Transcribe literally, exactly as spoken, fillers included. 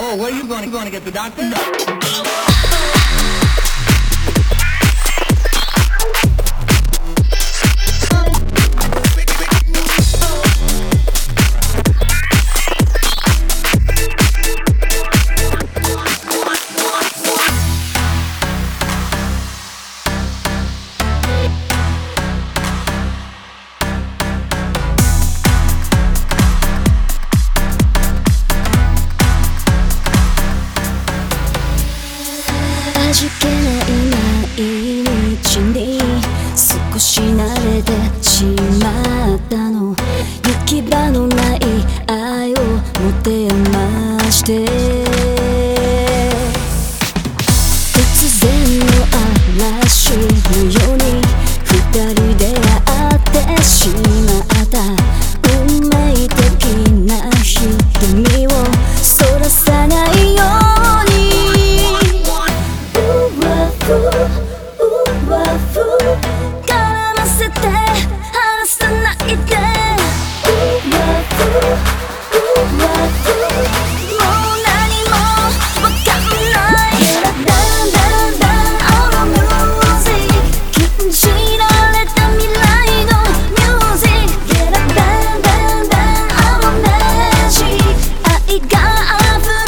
Oh, where are you going? You going to get the doctor? 味気ない毎日に少し慣れてしまったの。行き場のない愛を持て余して突然の嵐のように二人出会ってしまった。運命的な瞳をそらさないように絡ませて離さないで。もう何もわかんない。Down down down all the music 禁じられた未来のミュージック。Down down down all the magic 愛が溢れ